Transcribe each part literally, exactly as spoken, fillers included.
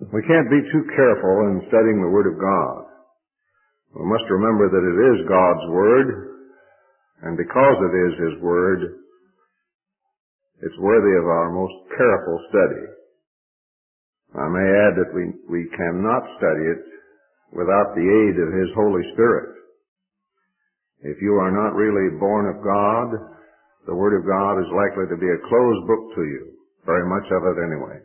We can't be too careful in studying the Word of God. We must remember that it is God's Word, and because it is His Word, it's worthy of our most careful study. I may add that we, we cannot study it without the aid of His Holy Spirit. If you are not really born of God, the Word of God is likely to be a closed book to you, very much of it anyway.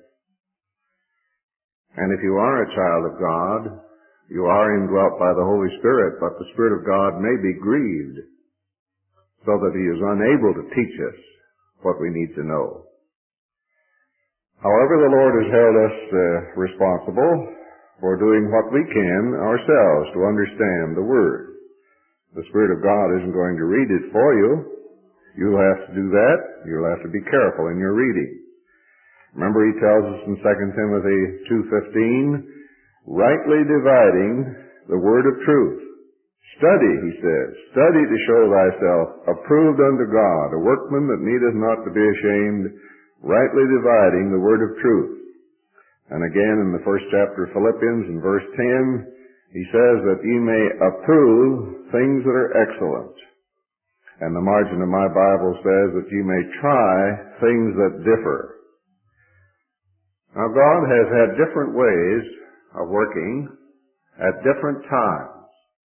And if you are a child of God, you are indwelt by the Holy Spirit, but the Spirit of God may be grieved so that He is unable to teach us what we need to know. However, the Lord has held us uh, responsible for doing what we can ourselves to understand the Word. The Spirit of God isn't going to read it for you. You'll have to do that. You'll have to be careful in your reading. Remember, He tells us in Second Timothy two fifteen, rightly dividing the word of truth. Study, he says, study to show thyself approved unto God, a workman that needeth not to be ashamed, rightly dividing the word of truth. And again in the first chapter of Philippians in verse ten, he says that ye may approve things that are excellent. And the margin of my Bible says that ye may try things that differ. Now, God has had different ways of working at different times.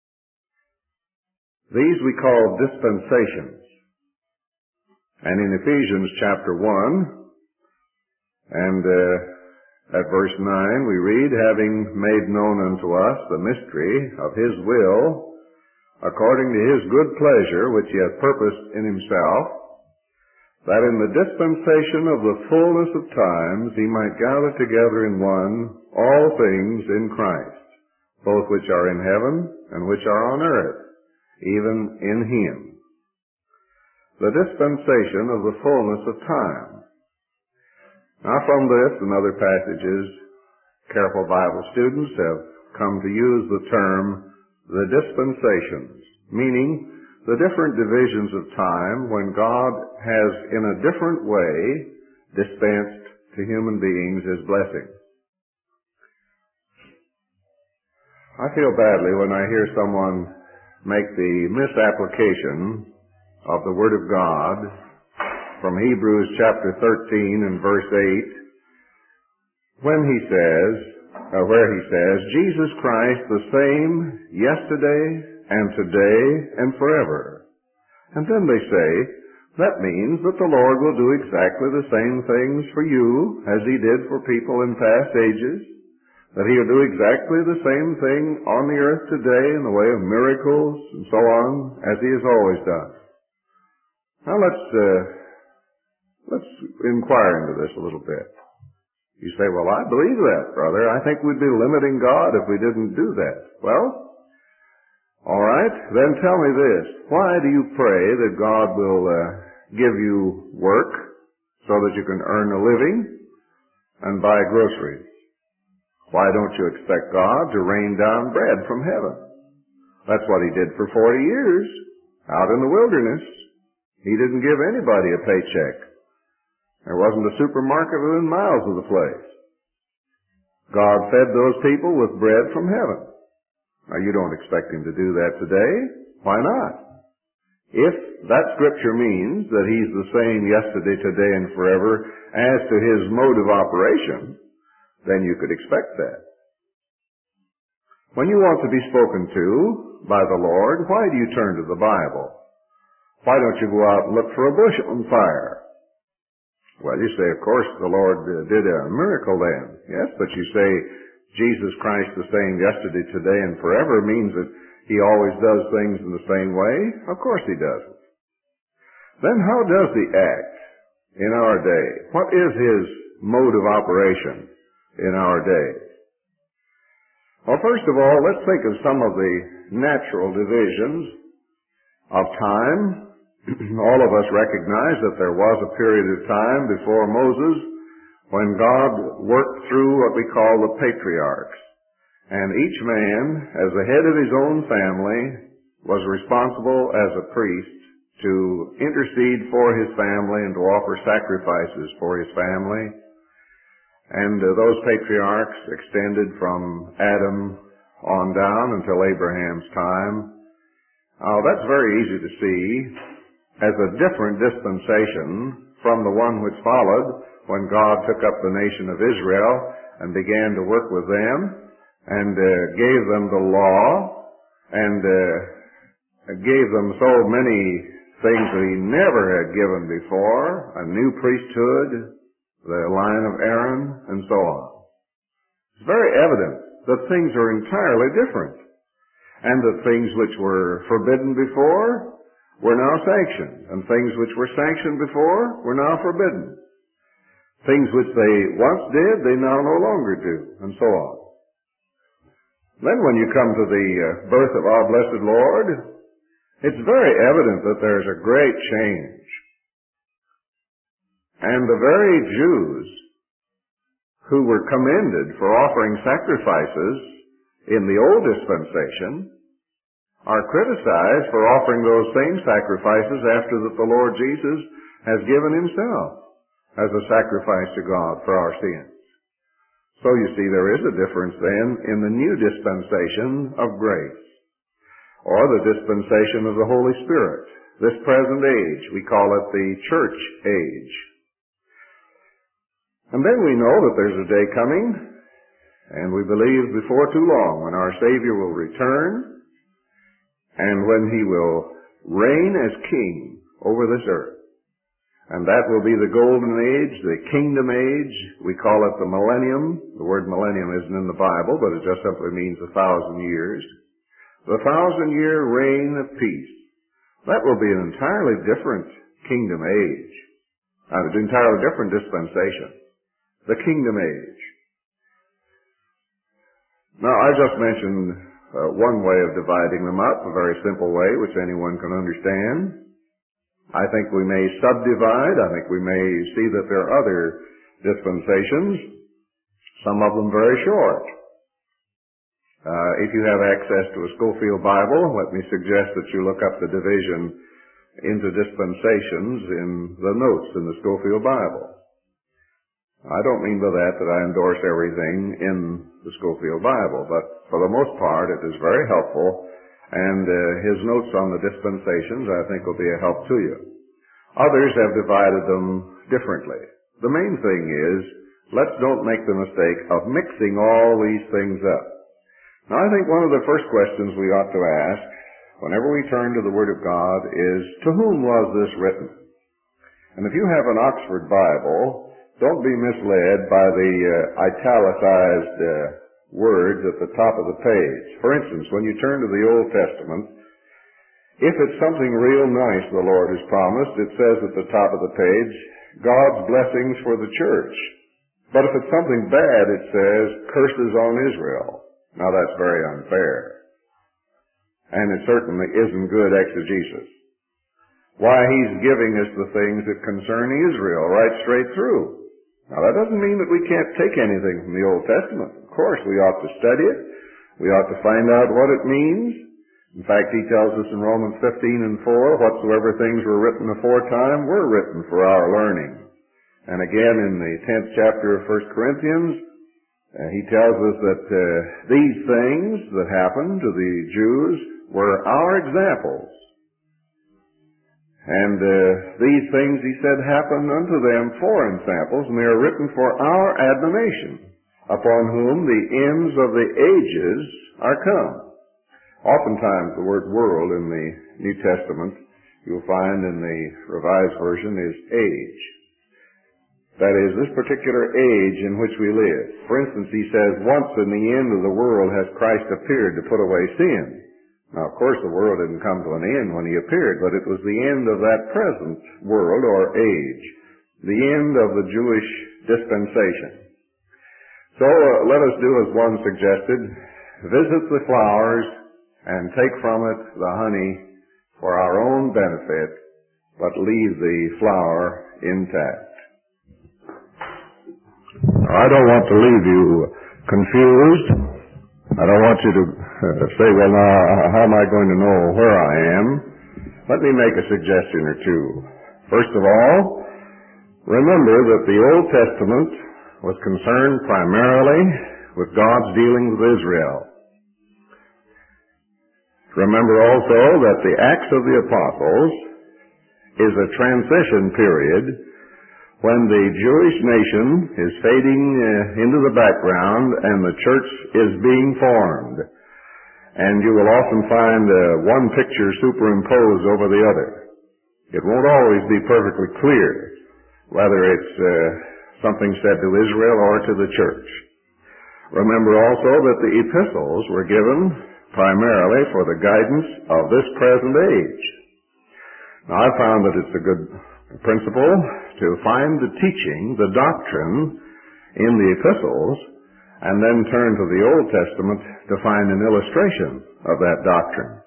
These we call dispensations. And in Ephesians chapter one, and uh, at verse nine, we read, having made known unto us the mystery of His will, according to His good pleasure, which He hath purposed in Himself, that in the dispensation of the fullness of times He might gather together in one all things in Christ, both which are in heaven and which are on earth, even in Him. The dispensation of the fullness of time. Now from this and other passages, careful Bible students have come to use the term the dispensations, meaning the different divisions of time when God has in a different way dispensed to human beings His blessings. I feel badly when I hear someone make the misapplication of the Word of God from Hebrews chapter thirteen and verse eight, when he says, uh, where he says, Jesus Christ the same yesterday and today and forever. And then they say, that means that the Lord will do exactly the same things for you as He did for people in past ages, that He'll do exactly the same thing on the earth today in the way of miracles and so on as He has always done. Now let's, uh, let's inquire into this a little bit. You say, well, I believe that, brother. I think we'd be limiting God if we didn't do that. Well, all right, then tell me this. Why do you pray that God will uh, give you work so that you can earn a living and buy groceries? Why don't you expect God to rain down bread from heaven? That's what He did for forty years out in the wilderness. He didn't give anybody a paycheck. There wasn't a supermarket within miles of the place. God fed those people with bread from heaven. Now, you don't expect Him to do that today. Why not? If that scripture means that He's the same yesterday, today, and forever as to His mode of operation, then you could expect that. When you want to be spoken to by the Lord, why do you turn to the Bible? Why don't you go out and look for a bush on fire? Well, you say, of course, the Lord did a miracle then. Yes, but you say, Jesus Christ the same yesterday, today, and forever means that He always does things in the same way? Of course He doesn't. Then how does He act in our day? What is His mode of operation in our day? Well, first of all, let's think of some of the natural divisions of time. All of us recognize that there was a period of time before Moses when God worked through what we call the patriarchs. And each man, as the head of his own family, was responsible as a priest to intercede for his family and to offer sacrifices for his family. And uh, those patriarchs extended from Adam on down until Abraham's time. Now, that's very easy to see as a different dispensation from the one which followed when God took up the nation of Israel and began to work with them and uh, gave them the law and uh, gave them so many things that he never had given before, a new priesthood, the line of Aaron, and so on. It's very evident that things are entirely different, and that things which were forbidden before were now sanctioned, and things which were sanctioned before were now forbidden. Things which they once did, they now no longer do, and so on. Then when you come to the uh, birth of our blessed Lord, it's very evident that there's a great change. And the very Jews who were commended for offering sacrifices in the old dispensation are criticized for offering those same sacrifices after that the Lord Jesus has given himself as a sacrifice to God for our sins. So you see, there is a difference then in the new dispensation of grace, or the dispensation of the Holy Spirit. This present age, we call it the church age. And then we know that there's a day coming, and we believe before too long, when our Savior will return, and when he will reign as king over this earth. And that will be the golden age, the kingdom age. We call it the millennium. The word millennium isn't in the Bible, but it just simply means a thousand years. The thousand-year reign of peace. That will be an entirely different kingdom age. An entirely different dispensation. The kingdom age. Now, I just mentioned uh, one way of dividing them up, a very simple way, which anyone can understand. I think we may subdivide. I think we may see that there are other dispensations, some of them very short. Uh, if you have access to a Scofield Bible, let me suggest that you look up the division into dispensations in the notes in the Scofield Bible. I don't mean by that that I endorse everything in the Scofield Bible, but for the most part it is very helpful, and uh, his notes on the dispensations I think will be a help to you. Others have divided them differently. The main thing is, let's don't make the mistake of mixing all these things up. Now I think one of the first questions we ought to ask whenever we turn to the Word of God is, to whom was this written? And if you have an Oxford Bible, don't be misled by the uh, italicized uh, words at the top of the page. For instance, when you turn to the Old Testament, if it's something real nice the Lord has promised, it says at the top of the page, God's blessings for the church. But if it's something bad, it says, curses on Israel. Now that's very unfair. And it certainly isn't good exegesis. Why, he's giving us the things that concern Israel right straight through. Now, that doesn't mean that we can't take anything from the Old Testament. Of course, we ought to study it. We ought to find out what it means. In fact, he tells us in Romans fifteen and four, whatsoever things were written aforetime were written for our learning. And again, in the tenth chapter of First Corinthians, uh, he tells us that uh, these things that happened to the Jews were our examples. And uh, these things, he said, happened unto them for ensamples, and they are written for our admonition, upon whom the ends of the ages are come. Oftentimes the word world in the New Testament, you'll find in the Revised Version, is age. That is, this particular age in which we live. For instance, he says, once in the end of the world has Christ appeared to put away sin. Now, of course, the world didn't come to an end when he appeared, but it was the end of that present world or age, the end of the Jewish dispensation. So uh, let us do as one suggested, visit the flowers and take from it the honey for our own benefit, but leave the flower intact. I don't want to leave you confused. I don't want you to say, well, now, how am I going to know where I am? Let me make a suggestion or two. First of all, remember that the Old Testament was concerned primarily with God's dealings with Israel. Remember also that the Acts of the Apostles is a transition period when the Jewish nation is fading uh, into the background and the church is being formed. And you will often find uh, one picture superimposed over the other. It won't always be perfectly clear whether it's uh, something said to Israel or to the church. Remember also that the epistles were given primarily for the guidance of this present age. Now, I found that it's a good principle to find the teaching, the doctrine in the epistles, and then turn to the Old Testament to find an illustration of that doctrine.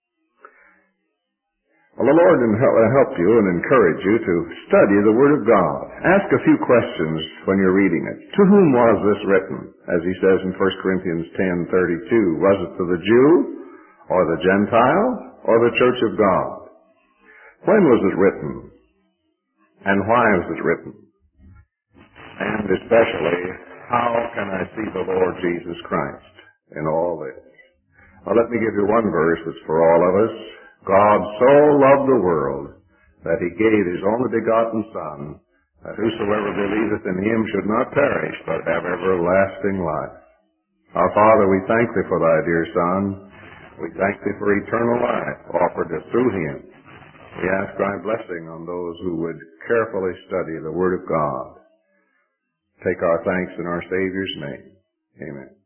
Well, the Lord will help you and encourage you to study the Word of God. Ask a few questions when you're reading it. To whom was this written? As he says in First Corinthians ten thirty-two, was it to the Jew, or the Gentile, or the church of God? When was it written? And why was it written? And especially, how can I see the Lord Jesus Christ in all this? Well, let me give you one verse that's for all of us. God so loved the world that he gave his only begotten Son, that whosoever believeth in him should not perish, but have everlasting life. Our Father, we thank thee for thy dear Son. We thank thee for eternal life offered us through him. We ask thy blessing on those who would carefully study the Word of God. Take our thanks in our Savior's name. Amen.